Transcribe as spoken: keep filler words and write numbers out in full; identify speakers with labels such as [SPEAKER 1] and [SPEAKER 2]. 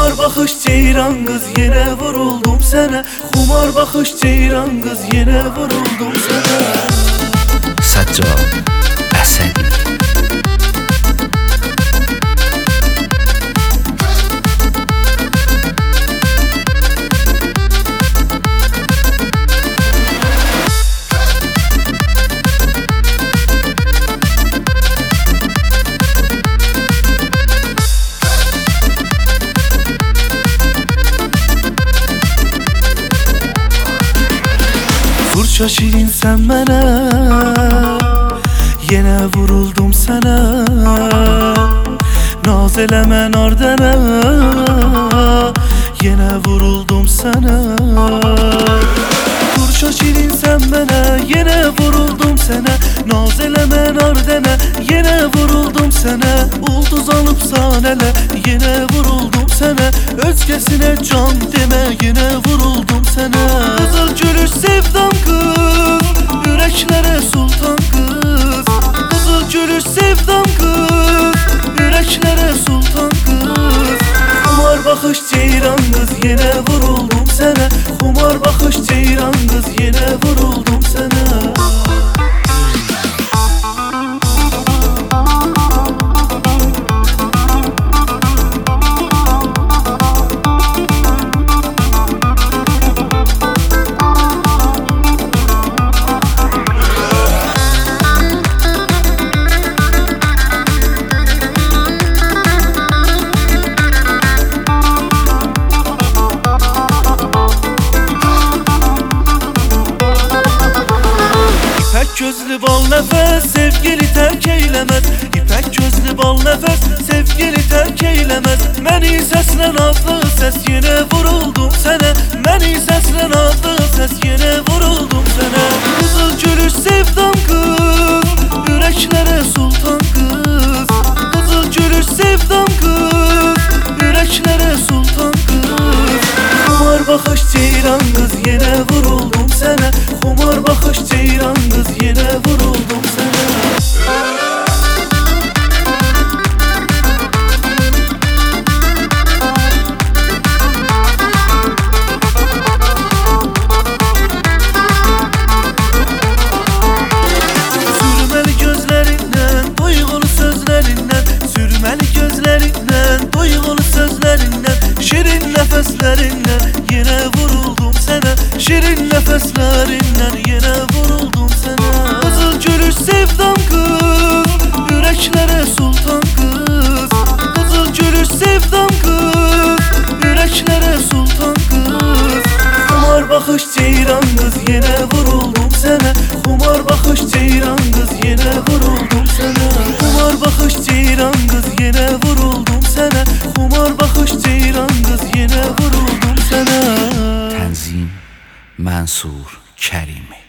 [SPEAKER 1] Xumar baxış ceyran qız, yenə vuruldum sənə. Xumar baxış ceyran qız, yenə vuruldum sənə.
[SPEAKER 2] Səccad Əsədi.
[SPEAKER 1] Fırça şirin sen mənə, yenə vuruldum sənə. Naz eləmə nardənə, yenə vuruldum sənə. Fırça şirin sen mənə, yenə vuruldum sənə. Naz eləmə nardənə, yenə vuruldum sənə. Ulduz alıp sanələ, yenə vuruldum sənə. Özgəsinə can demə, yenə vuruldum sənə. Qızıl gülüş sevdam kız, yüreklere sultan kız. Kızıl gülüş sevdam kız, yüreklere sultan kız. Xumar baxış ceyran kız, yenə vuruldum sənə. Xumar baxış ceyran kız, yenə vuruldum sənə. İpek gözlü bal nefes sevgili terk eylemez. İpek gözlü bal nefes sevgili terk eylemez. Məni səslə nazlı ses yenə vuruldum sənə. Məni səslə nazlı ses yenə vuruldum sənə. Qızıl gülüş sevdam kız, yüreklere sultan kız. Qızıl gülüş sevdam kız, yüreklere sultan kız. Xumar baxış ceyran kız, yenə vuruldum sənə. Xumar baxış ceyran kız, yenə vuruldum sənə. Sürməli gözlərindən, duyğulu sözlərindən. Sürməli gözlərindən, duyğulu sözlərindən. Şirin nəfəslərindən, yenə vuruldum sənə. Şirin nəfəslərindən, yenə vuruldum sənə. Qızıl gülüş sevdam kız, yüreklere sultan kız. Qızıl gülüş sevdam kız, yüreklere sultan kız. Xumar baxış ceyran kız, yenə vuruldum sənə. Xumar baxış ceyran kız, yenə vuruldum sənə. Xumar baxış ceyran kız, yenə vuruldum sənə. Xumar baxış ceyran kız, yenə vuruldum sənə.
[SPEAKER 2] Tənzim Mənsur Kərimi.